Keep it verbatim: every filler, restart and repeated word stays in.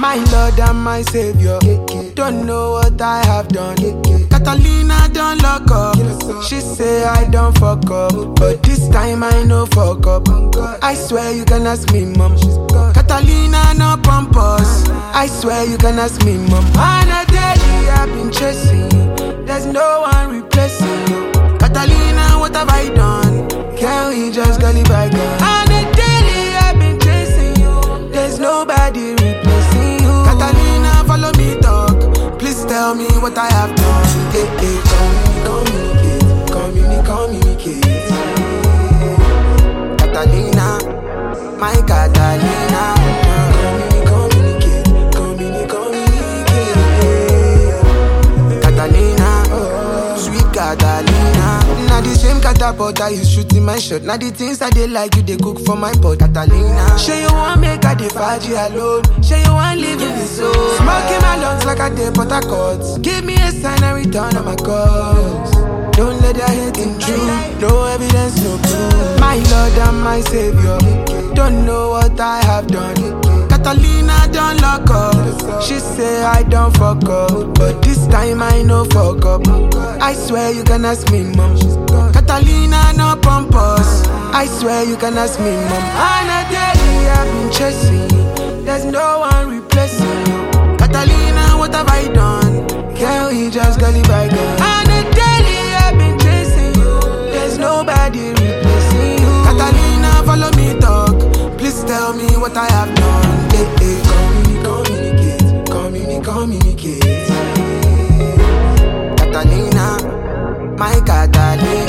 My Lord and my Savior, don't know what I have done. Catalina don't lock up. She say I don't fuck up, but this time I know fuck up. I swear you can ask me, mom. Catalina no pump us. I swear you can ask me, mom. On a daily I've been chasing you. There's no one replacing you. Catalina, what have I done? Can we just go live by God? On a daily I've been chasing you. There's nobody replacing you. Catalina, follow me talk. Please tell me what I have done. Hey, hey, communicate, communicate, communicate. Catalina, my Catalina. Communicate, communicate, communicate. Catalina, sweet Catalina. Now the same catapult I use shooting my shot. Now the things I they like you they cook for my pot. Catalina, sure you want make a defaji alone. Sure you want live in the soul. Smoking my lungs like a day pot of give me a sign and return on my calls. Don't let their hate intrude. No evidence, no proof. My Lord and my Savior, don't know what I have done. Catalina don't lock up. She say I don't fuck up, but this time I know fuck up. I swear you can ask me, mom. Catalina no pump us. I swear you can ask me, mom. On a daily I've been chasing you. There's no one replacing you. Catalina, what have I done? Can we just go live by God? On a daily I've been chasing you. There's nobody replacing you. Catalina, follow me talk. Please tell me what I have done. Hey, hey, communicate, communicate, communicate. Catalina, my Catalina.